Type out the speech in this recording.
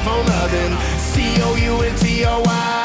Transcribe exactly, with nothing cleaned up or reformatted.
for loving. C O U N T O Y.